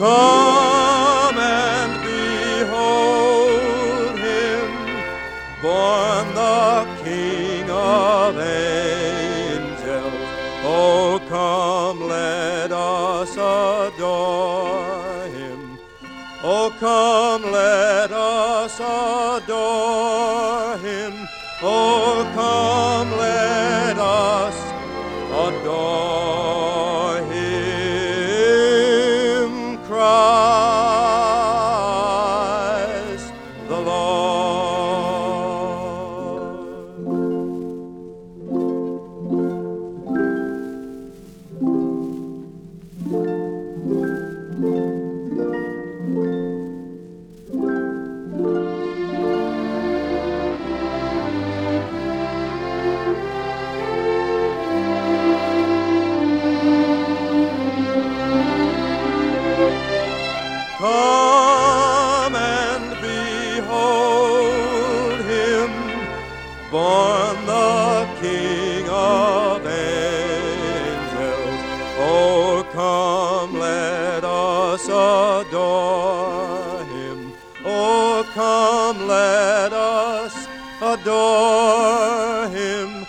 Come and behold him, born the King of angels. Oh, come, let us adore him. Oh, come, let us adore him. Oh, come, let us adore him, Christ the Come and behold him, born the King of angels. Oh, come, let us adore him. Oh, come, let us adore him.